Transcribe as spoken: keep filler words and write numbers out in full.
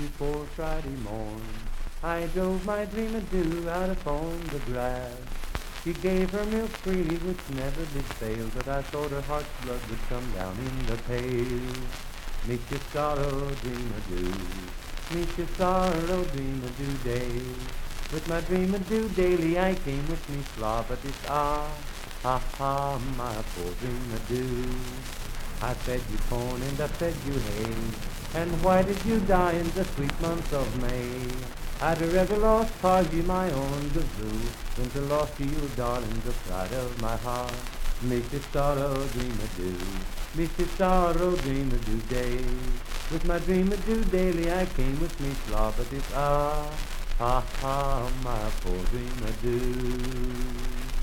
before Friday morn, I drove my dreamer-do out upon the grass. She gave her milk freely, which never did fail, but I thought her heart's blood would come down in the pail. Meet your sorrow, dreamer-do, meet your sorrow, dreamer-do day. With my dreamer-do daily I came with me slaw, but it's ah, ha ha, my poor dreamer-do. I fed you corn and I fed you hay, and why did you die in the sweet month of May? I'd rather lost Parsley, my own gazoo, than to lost to you, darling, the pride of my heart. Miss your sorrow, dreamer-do, miss your sorrow, dreamer-do day. With my dreamer-do daily I came with me slaw, but it's ah, ha ha, my poor dreamer-do.